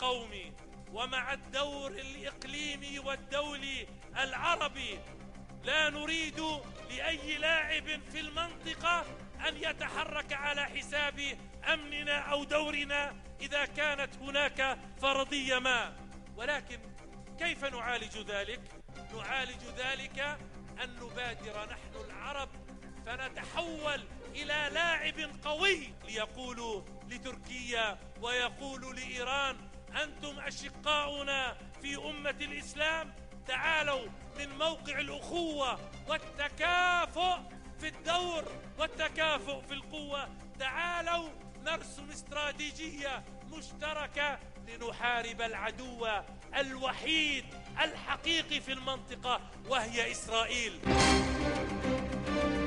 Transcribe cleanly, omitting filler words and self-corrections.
القومي ومع الدور الإقليمي والدولي العربي. لا نريد لأي لاعب في المنطقة أن يتحرك على حساب أمننا أو دورنا إذا كانت هناك فرضية ما. ولكن كيف نعالج ذلك؟ نعالج ذلك أن نبادر نحن العرب فنتحول إلى لاعب قوي، ليقول لتركيا ويقول لإيران: أنتم أشقاؤنا في أمة الإسلام، تعالوا من موقع الأخوة والتكافؤ في الدور والتكافؤ في القوة، تعالوا نرسم استراتيجية مشتركة لنحارب العدو الوحيد الحقيقي في المنطقة وهي إسرائيل.